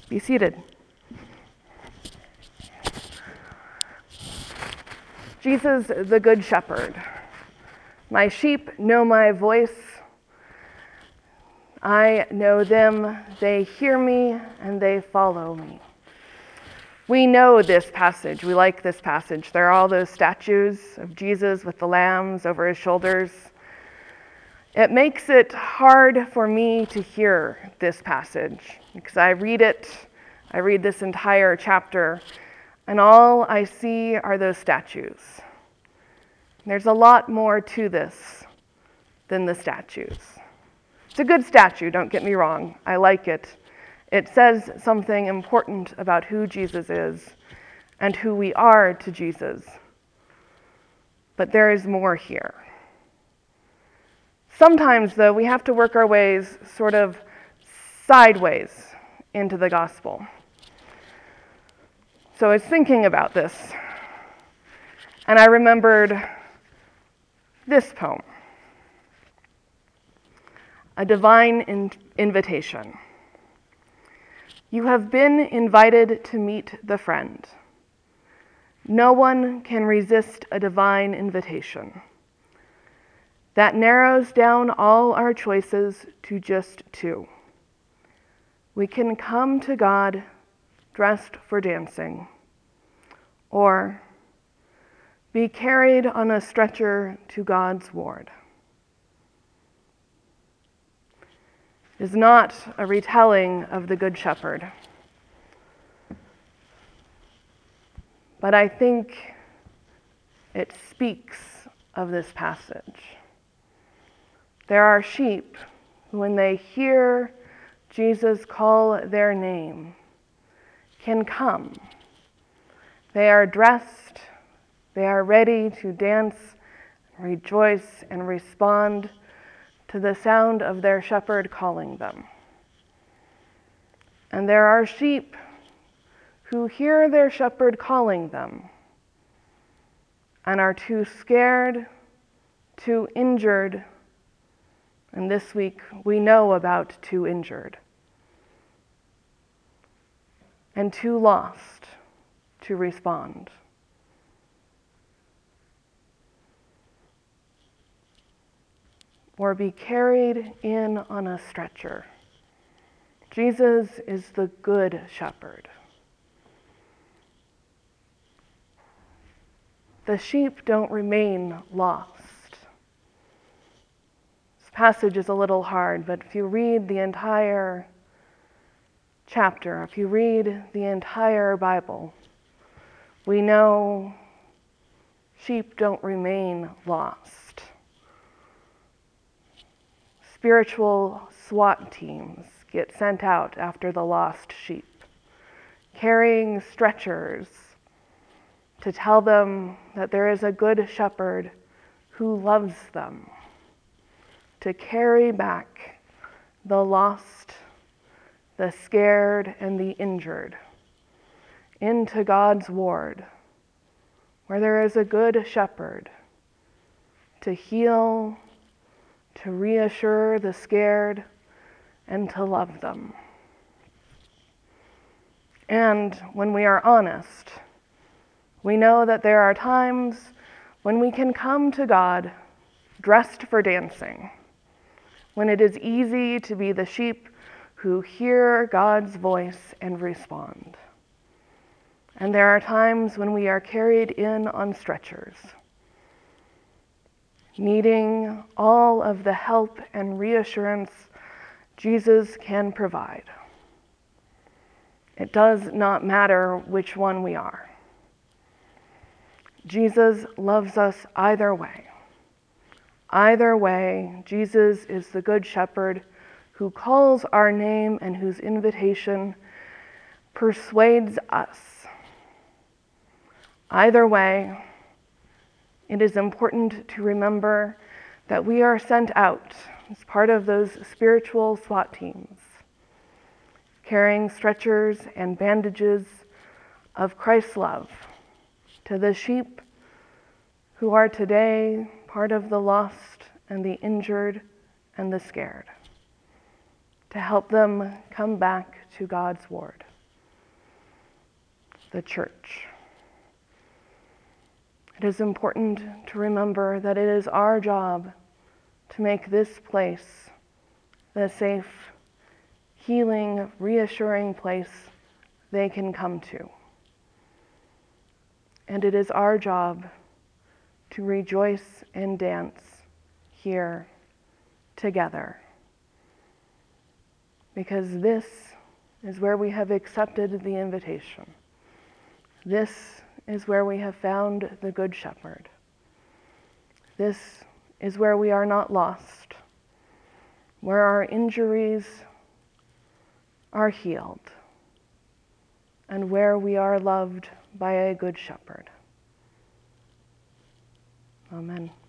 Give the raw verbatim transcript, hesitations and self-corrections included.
Be seated. Jesus, the Good Shepherd. My sheep know my voice. I know them, they hear me, and they follow me. We know this passage. We like this passage. There are all those statues of Jesus with the lambs over his shoulders. It makes it hard for me to hear this passage because I read it, I read this entire chapter, and all I see are those statues. There's a lot more to this than the statues. It's a good statue, don't get me wrong. I like it. It says something important about who Jesus is and who we are to Jesus. But there is more here. Sometimes, though, we have to work our ways sort of sideways into the gospel. So I was thinking about this, and I remembered this poem, A Divine in- Invitation. You have been invited to meet the friend. No one can resist a divine invitation that narrows down all our choices to just two. We can come to God dressed for dancing, or be carried on a stretcher to God's ward. It is not a retelling of the Good Shepherd, but I think it speaks of this passage. There are sheep who, when they hear Jesus call their name, can come. They are dressed, they are ready to dance, rejoice, and respond to the sound of their shepherd calling them. And there are sheep who hear their shepherd calling them and are too scared, too injured, and this week we know about too injured, and too lost to respond. Or be carried in on a stretcher. Jesus is the Good Shepherd. The sheep don't remain lost. This passage is a little hard, but if you read the entire chapter, if you read the entire Bible, we know sheep don't remain lost. Spiritual SWAT teams get sent out after the lost sheep, carrying stretchers to tell them that there is a good shepherd who loves them, to carry back the lost, the scared, and the injured into God's ward, where there is a good shepherd to heal, to reassure the scared, and to love them. And when we are honest, we know that there are times when we can come to God dressed for dancing, when it is easy to be the sheep who hear God's voice and respond. And there are times when we are carried in on stretchers, needing all of the help and reassurance Jesus can provide. It does not matter which one we are. Jesus loves us either way. Either way, Jesus is the Good Shepherd who calls our name and whose invitation persuades us. Either way, it is important to remember that we are sent out as part of those spiritual SWAT teams, carrying stretchers and bandages of Christ's love to the sheep who are today part of the lost and the injured and the scared, to help them come back to God's ward. the church. It is important to remember that it is our job to make this place the safe, healing, reassuring place they can come to. And it is our job to rejoice and dance here together. Because this is where we have accepted the invitation. This is where we have found the Good Shepherd. This is where we are not lost, where our injuries are healed, and where we are loved by a Good Shepherd. Amen.